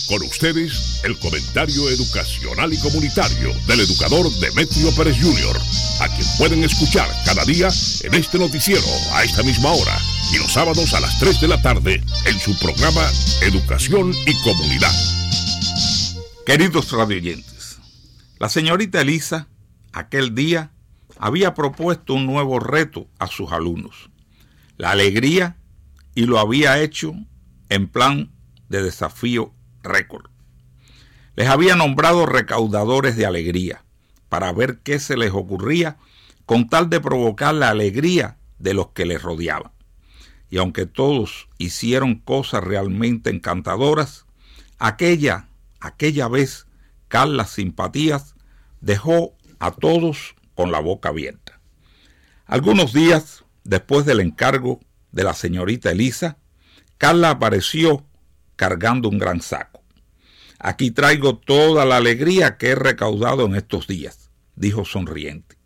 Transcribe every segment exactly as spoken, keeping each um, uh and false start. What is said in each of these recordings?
Con ustedes, el comentario educacional y comunitario del educador Demetrio Pérez junior, a quien pueden escuchar cada día en este noticiero a esta misma hora y los sábados a las tres de la tarde en su programa Educación y Comunidad. Queridos radioyentes, la señorita Elisa aquel día había propuesto un nuevo reto a sus alumnos, la alegría, y lo había hecho en plan de desafío récord. Les había nombrado recaudadores de alegría para ver qué se les ocurría con tal de provocar la alegría de los que les rodeaban. Y aunque todos hicieron cosas realmente encantadoras, aquella, aquella vez Carla Simpatías dejó a todos con la boca abierta. Algunos días después del encargo de la señorita Elisa, Carla apareció cargando un gran saco. Aquí traigo toda la alegría que he recaudado en estos días, dijo sonriente.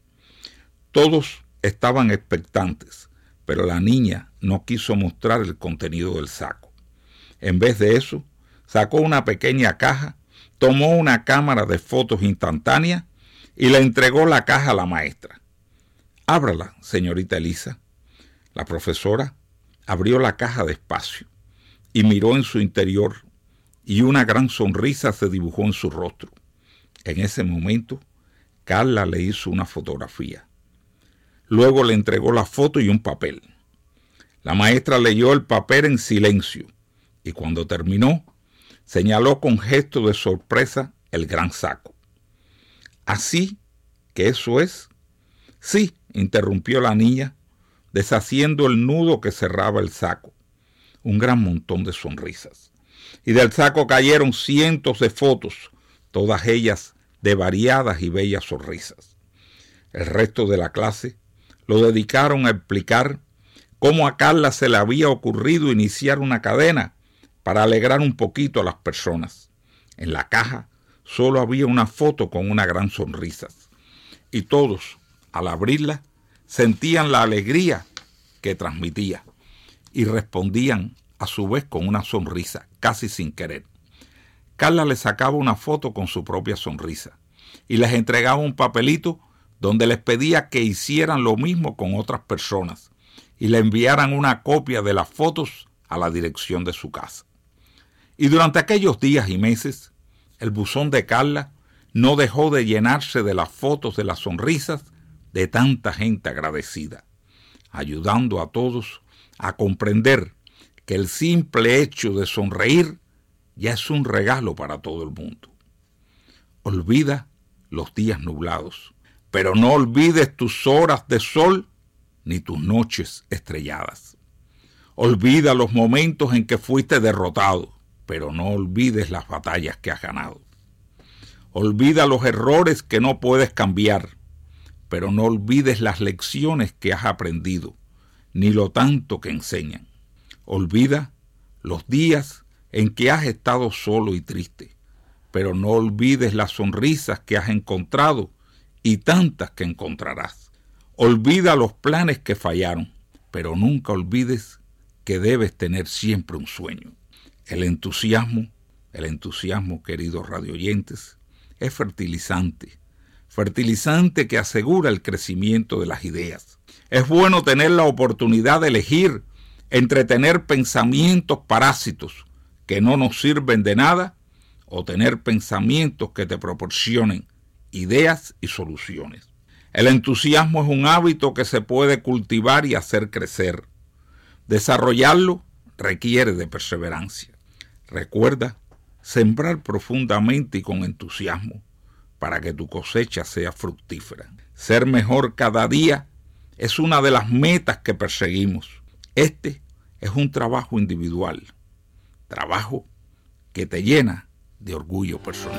Todos estaban expectantes, pero la niña no quiso mostrar el contenido del saco. En vez de eso, sacó una pequeña caja, tomó una cámara de fotos instantánea y le entregó la caja a la maestra. Ábrala, señorita Elisa. La profesora abrió la caja despacio y miró en su interior, y una gran sonrisa se dibujó en su rostro. En ese momento, Carla le hizo una fotografía. Luego le entregó la foto y un papel. La maestra leyó el papel en silencio y cuando terminó, señaló con gesto de sorpresa el gran saco. ¿Así que eso es? Sí, interrumpió la niña, deshaciendo el nudo que cerraba el saco. Un gran montón de sonrisas. Y del saco cayeron cientos de fotos, todas ellas de variadas y bellas sonrisas. El resto de la clase lo dedicaron a explicar cómo a Carla se le había ocurrido iniciar una cadena para alegrar un poquito a las personas. En la caja solo había una foto con una gran sonrisa. Y todos, al abrirla, sentían la alegría que transmitía y respondían a su vez con una sonrisa, casi sin querer. Carla les sacaba una foto con su propia sonrisa y les entregaba un papelito donde les pedía que hicieran lo mismo con otras personas y le enviaran una copia de las fotos a la dirección de su casa. Y durante aquellos días y meses, el buzón de Carla no dejó de llenarse de las fotos de las sonrisas de tanta gente agradecida, ayudando a todos a comprender que el simple hecho de sonreír ya es un regalo para todo el mundo. Olvida los días nublados, pero no olvides tus horas de sol ni tus noches estrelladas. Olvida los momentos en que fuiste derrotado, pero no olvides las batallas que has ganado. Olvida los errores que no puedes cambiar, pero no olvides las lecciones que has aprendido, ni lo tanto que enseñan. Olvida los días en que has estado solo y triste, pero no olvides las sonrisas que has encontrado y tantas que encontrarás. Olvida los planes que fallaron, pero nunca olvides que debes tener siempre un sueño. El entusiasmo, el entusiasmo, queridos radioyentes, es fertilizante, fertilizante que asegura el crecimiento de las ideas. Es bueno tener la oportunidad de elegir entre tener pensamientos parásitos que no nos sirven de nada o tener pensamientos que te proporcionen ideas y soluciones. El entusiasmo es un hábito que se puede cultivar y hacer crecer. Desarrollarlo requiere de perseverancia. Recuerda sembrar profundamente y con entusiasmo para que tu cosecha sea fructífera. Ser mejor cada día es una de las metas que perseguimos. Este es un trabajo individual, trabajo que te llena de orgullo personal.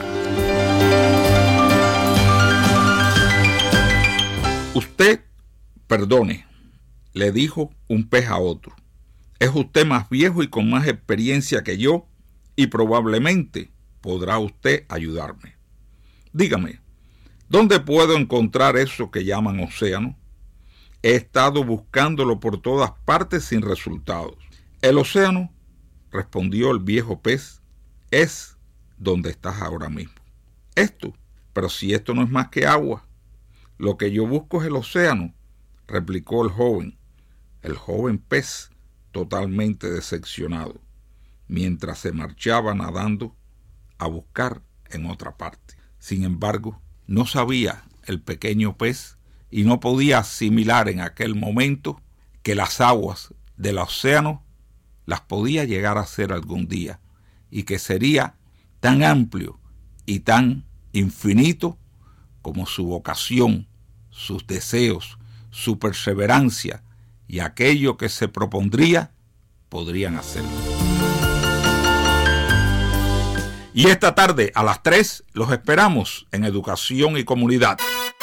Usted, perdone, le dijo un pez a otro. Es usted más viejo y con más experiencia que yo y probablemente podrá usted ayudarme. Dígame, ¿dónde puedo encontrar eso que llaman océano? He estado buscándolo por todas partes sin resultados. El océano, respondió el viejo pez, es donde estás ahora mismo. Esto, pero si esto no es más que agua, lo que yo busco es el océano, replicó el joven, el joven pez totalmente decepcionado, mientras se marchaba nadando a buscar en otra parte. Sin embargo, no sabía el pequeño pez y no podía asimilar en aquel momento que las aguas del océano las podía llegar a ser algún día y que sería tan amplio y tan infinito como su vocación, sus deseos, su perseverancia y aquello que se propondría podrían hacerlo. Y esta tarde a las tres los esperamos en Educación y Comunidad.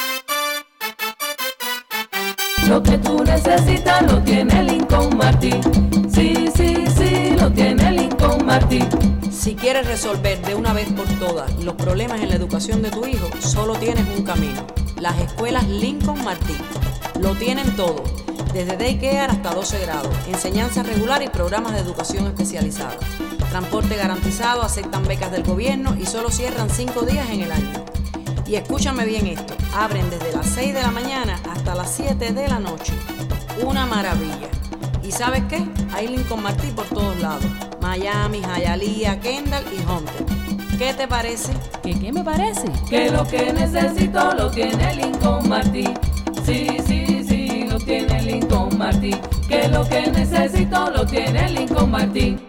Lo que tú necesitas lo tiene Lincoln Martin. Sí, sí, sí, lo tiene Lincoln Martin. Si quieres resolver de una vez por todas los problemas en la educación de tu hijo, solo tienes un camino: las escuelas Lincoln Martin. Lo tienen todo, desde daycare hasta doce grados, enseñanza regular y programas de educación especializada. Transporte garantizado, aceptan becas del gobierno y solo cierran cinco días en el año. Y escúchame bien esto, abren desde las seis de la mañana hasta las siete de la noche. Una maravilla. ¿Y sabes qué? Hay Lincoln Martin por todos lados. Miami, Hialeah, Kendall y Hunter. ¿Qué te parece? ¿Qué qué me parece? Que lo que necesito lo tiene Lincoln Martin. Sí, sí, sí, lo tiene Lincoln Martin. Que lo que necesito lo tiene Lincoln Martin.